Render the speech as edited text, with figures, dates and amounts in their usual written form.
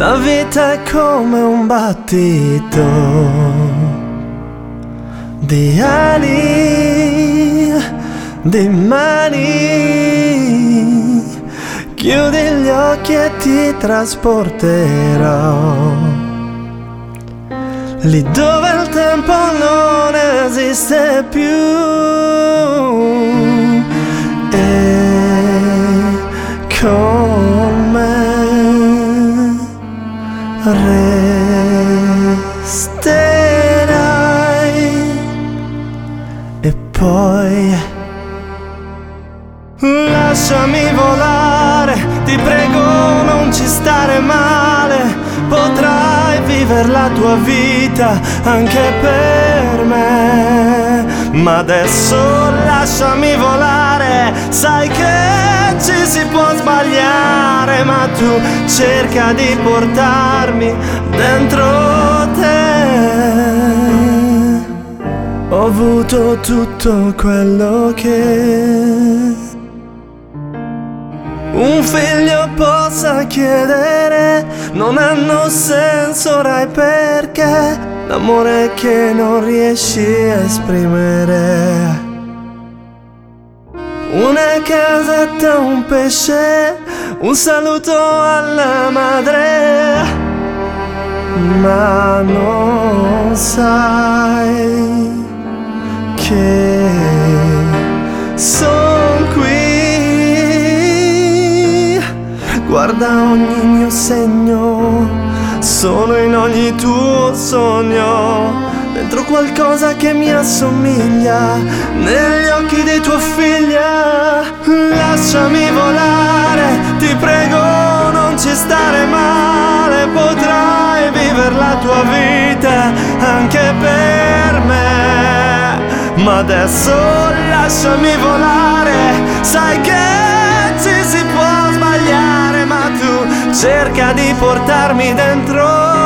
La vita è come un battito di ali, di mani. Chiudi gli occhi e ti trasporterò lì dove il tempo non esiste più. E con me resterai. E poi lasciami volare, ti prego non ci stare male. Potrai vivere la tua vita anche per me, ma adesso lasciami volare. Sai che ci si può sbagliare, ma tu cerca di portarmi dentro te. Ho avuto tutto quello che un figlio possa chiedere, non hanno senso ora e perché l'amore che non riesci a esprimere. Una casetta, un pesce, un saluto alla madre, ma non sai che son qui. Guarda ogni mio segno, sono in ogni tuo sogno, dentro qualcosa che mi assomiglia, negli occhi di tua figlia. Lasciami volare, ti prego non ci stare male. Potrai vivere la tua vita anche per me, ma adesso lasciami volare. Sai che ci si può sbagliare, ma tu cerca di portarmi dentro